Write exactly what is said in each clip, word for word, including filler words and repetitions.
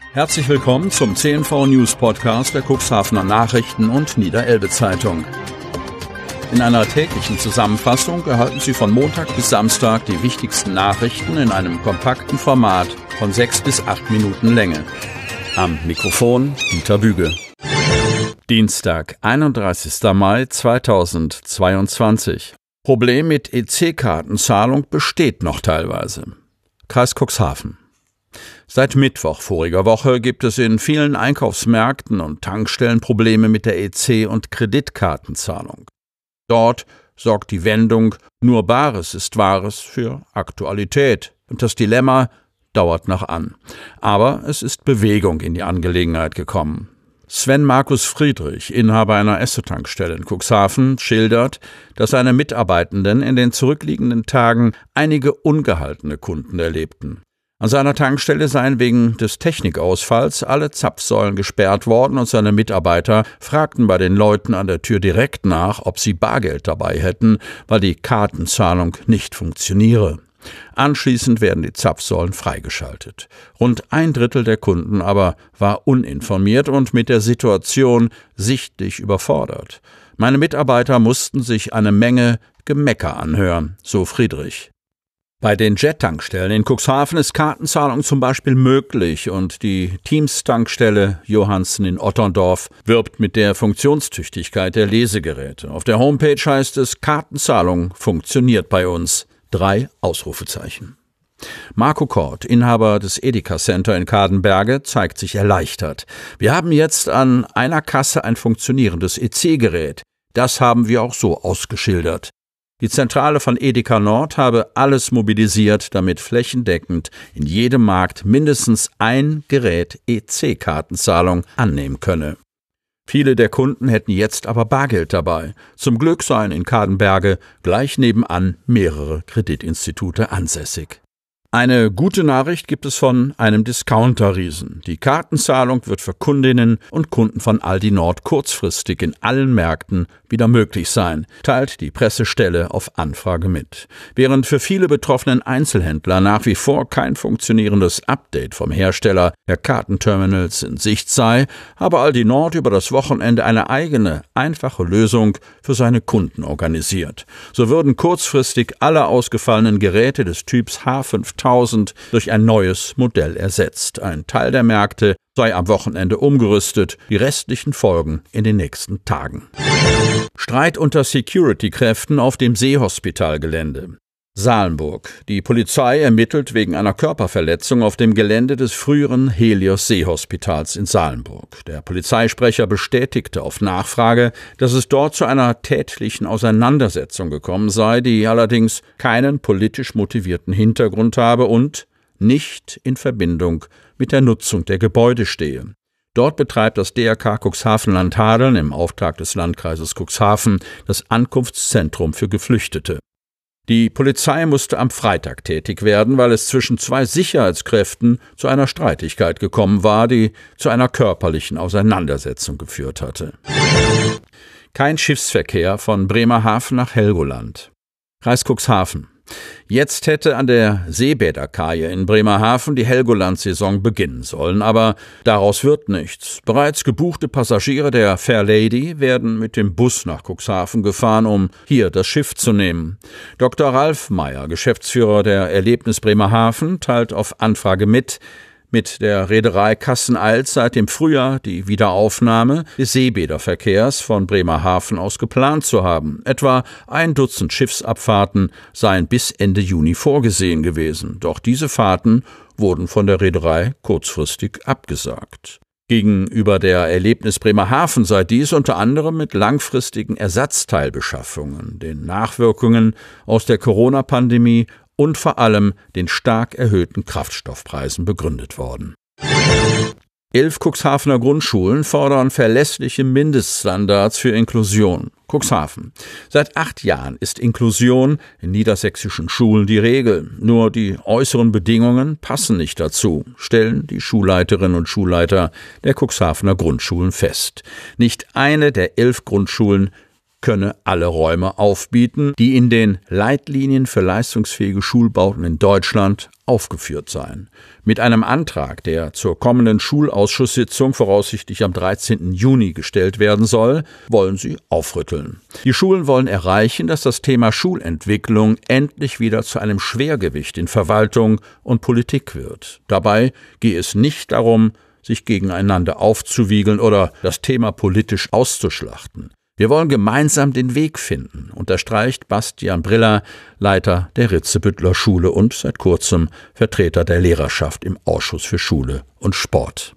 Herzlich willkommen zum C N V News Podcast der Cuxhavener Nachrichten und Niederelbe Zeitung. In einer täglichen Zusammenfassung erhalten Sie von Montag bis Samstag die wichtigsten Nachrichten in einem kompakten Format von sechs bis acht Minuten Länge. Am Mikrofon Dieter Büge. Dienstag, einunddreißigster Mai zweitausendzweiundzwanzig. Problem mit E C-Kartenzahlung besteht noch teilweise. Kreis Cuxhaven. Seit Mittwoch voriger Woche gibt es in vielen Einkaufsmärkten und Tankstellen Probleme mit der E C- und Kreditkartenzahlung. Dort sorgt die Wendung »Nur Bares ist Wahres« für Aktualität. Und das Dilemma dauert noch an. Aber es ist Bewegung in die Angelegenheit gekommen. Sven Markus Friedrich, Inhaber einer Esso-Tankstelle in Cuxhaven, schildert, dass seine Mitarbeitenden in den zurückliegenden Tagen einige ungehaltene Kunden erlebten. An seiner Tankstelle seien wegen des Technikausfalls alle Zapfsäulen gesperrt worden und seine Mitarbeiter fragten bei den Leuten an der Tür direkt nach, ob sie Bargeld dabei hätten, weil die Kartenzahlung nicht funktioniere. Anschließend werden die Zapfsäulen freigeschaltet. Rund ein Drittel der Kunden aber war uninformiert und mit der Situation sichtlich überfordert. Meine Mitarbeiter mussten sich eine Menge Gemecker anhören, so Friedrich. Bei den Jet-Tankstellen in Cuxhaven ist Kartenzahlung zum Beispiel möglich und die Teams-Tankstelle Johansen in Otterndorf wirbt mit der Funktionstüchtigkeit der Lesegeräte. Auf der Homepage heißt es, Kartenzahlung funktioniert bei uns. Drei Ausrufezeichen. Marco Kort, Inhaber des Edeka Center in Kadenberge, zeigt sich erleichtert. Wir haben jetzt an einer Kasse ein funktionierendes E C-Gerät. Das haben wir auch so ausgeschildert. Die Zentrale von Edeka Nord habe alles mobilisiert, damit flächendeckend in jedem Markt mindestens ein Gerät E C-Kartenzahlung annehmen könne. Viele der Kunden hätten jetzt aber Bargeld dabei. Zum Glück seien in Kadenberge gleich nebenan mehrere Kreditinstitute ansässig. Eine gute Nachricht gibt es von einem Discounter-Riesen. Die Kartenzahlung wird für Kundinnen und Kunden von Aldi Nord kurzfristig in allen Märkten wieder möglich sein, teilt die Pressestelle auf Anfrage mit. Während für viele betroffenen Einzelhändler nach wie vor kein funktionierendes Update vom Hersteller der Kartenterminals in Sicht sei, habe Aldi Nord über das Wochenende eine eigene, einfache Lösung für seine Kunden organisiert. So würden kurzfristig alle ausgefallenen Geräte des Typs H fünftausend durch ein neues Modell ersetzt. Ein Teil der Märkte sei am Wochenende umgerüstet, die restlichen folgen in den nächsten Tagen. Streit unter Security-Kräften auf dem Seehospitalgelände. Salenburg. Die Polizei ermittelt wegen einer Körperverletzung auf dem Gelände des früheren Helios-Seehospitals in Salenburg. Der Polizeisprecher bestätigte auf Nachfrage, dass es dort zu einer tätlichen Auseinandersetzung gekommen sei, die allerdings keinen politisch motivierten Hintergrund habe und nicht in Verbindung mit der Nutzung der Gebäude stehe. Dort betreibt das D R K Cuxhaven-Land Hadeln im Auftrag des Landkreises Cuxhaven das Ankunftszentrum für Geflüchtete. Die Polizei musste am Freitag tätig werden, weil es zwischen zwei Sicherheitskräften zu einer Streitigkeit gekommen war, die zu einer körperlichen Auseinandersetzung geführt hatte. Kein Schiffsverkehr von Bremerhaven nach Helgoland. Kreis Cuxhaven. Jetzt hätte an der Seebäderkaje in Bremerhaven die Helgoland-Saison beginnen sollen, aber daraus wird nichts. Bereits gebuchte Passagiere der Fair Lady werden mit dem Bus nach Cuxhaven gefahren, um hier das Schiff zu nehmen. Doktor Ralf Meyer, Geschäftsführer der Erlebnis Bremerhaven, teilt auf Anfrage mit, mit der Reederei Kassen-Als seit dem Frühjahr die Wiederaufnahme des Seebäderverkehrs von Bremerhaven aus geplant zu haben. Etwa ein Dutzend Schiffsabfahrten seien bis Ende Juni vorgesehen gewesen. Doch diese Fahrten wurden von der Reederei kurzfristig abgesagt. Gegenüber der Erlebnis Bremerhaven sei dies unter anderem mit langfristigen Ersatzteilbeschaffungen, den Nachwirkungen aus der Corona-Pandemie und vor allem den stark erhöhten Kraftstoffpreisen begründet worden. Elf Cuxhavener Grundschulen fordern verlässliche Mindeststandards für Inklusion. Cuxhaven. Seit acht Jahren ist Inklusion in niedersächsischen Schulen die Regel. Nur die äußeren Bedingungen passen nicht dazu, stellen die Schulleiterinnen und Schulleiter der Cuxhavener Grundschulen fest. Nicht eine der elf Grundschulen könne alle Räume aufbieten, die in den Leitlinien für leistungsfähige Schulbauten in Deutschland aufgeführt seien. Mit einem Antrag, der zur kommenden Schulausschusssitzung voraussichtlich am dreizehnten Juni gestellt werden soll, wollen sie aufrütteln. Die Schulen wollen erreichen, dass das Thema Schulentwicklung endlich wieder zu einem Schwergewicht in Verwaltung und Politik wird. Dabei gehe es nicht darum, sich gegeneinander aufzuwiegeln oder das Thema politisch auszuschlachten. Wir wollen gemeinsam den Weg finden, unterstreicht Bastian Briller, Leiter der Ritzebüttler Schule und seit kurzem Vertreter der Lehrerschaft im Ausschuss für Schule und Sport.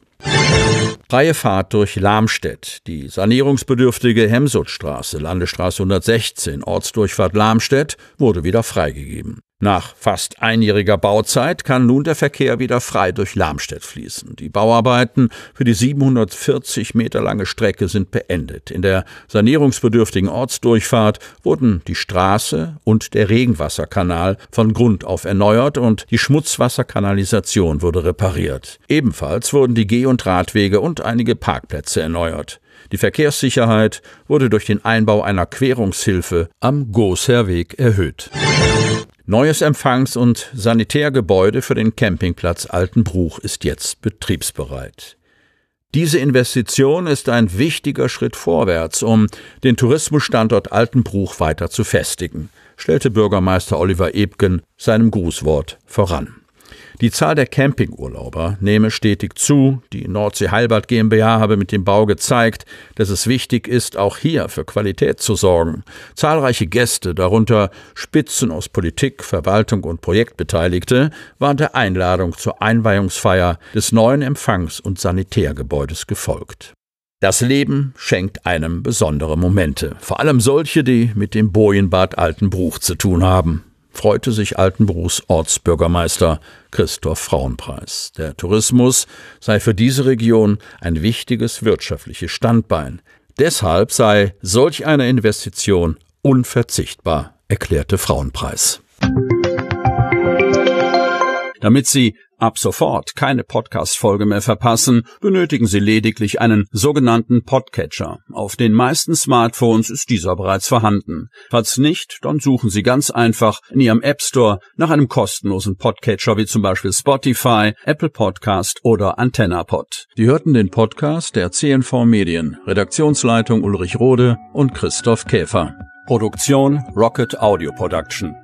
Freie Fahrt durch Lamstedt. Die sanierungsbedürftige Hemsutstraße, Landesstraße hundertsechzehn, Ortsdurchfahrt Lamstedt, wurde wieder freigegeben. Nach fast einjähriger Bauzeit kann nun der Verkehr wieder frei durch Lamstedt fließen. Die Bauarbeiten für die siebenhundertvierzig Meter lange Strecke sind beendet. In der sanierungsbedürftigen Ortsdurchfahrt wurden die Straße und der Regenwasserkanal von Grund auf erneuert und die Schmutzwasserkanalisation wurde repariert. Ebenfalls wurden die Geh- und Radwege und einige Parkplätze erneuert. Die Verkehrssicherheit wurde durch den Einbau einer Querungshilfe am Gosherweg erhöht. Neues Empfangs- und Sanitärgebäude für den Campingplatz Altenbruch ist jetzt betriebsbereit. Diese Investition ist ein wichtiger Schritt vorwärts, um den Tourismusstandort Altenbruch weiter zu festigen, stellte Bürgermeister Oliver Ebgen seinem Grußwort voran. Die Zahl der Campingurlauber nehme stetig zu. Die Nordsee Heilbad GmbH habe mit dem Bau gezeigt, dass es wichtig ist, auch hier für Qualität zu sorgen. Zahlreiche Gäste, darunter Spitzen aus Politik, Verwaltung und Projektbeteiligte, waren der Einladung zur Einweihungsfeier des neuen Empfangs- und Sanitärgebäudes gefolgt. Das Leben schenkt einem besondere Momente, vor allem solche, die mit dem Bojenbad Altenbruch zu tun haben, freute sich Altenbruchs Ortsbürgermeister Christoph Frauenpreis. Der Tourismus sei für diese Region ein wichtiges wirtschaftliches Standbein. Deshalb sei solch eine Investition unverzichtbar, erklärte Frauenpreis. Damit Sie ab sofort keine Podcast-Folge mehr verpassen, benötigen Sie lediglich einen sogenannten Podcatcher. Auf den meisten Smartphones ist dieser bereits vorhanden. Falls nicht, dann suchen Sie ganz einfach in Ihrem App Store nach einem kostenlosen Podcatcher wie zum Beispiel Spotify, Apple Podcast oder AntennaPod. Sie hörten den Podcast der C N V Medien, Redaktionsleitung Ulrich Rode und Christoph Käfer. Produktion Rocket Audio Production.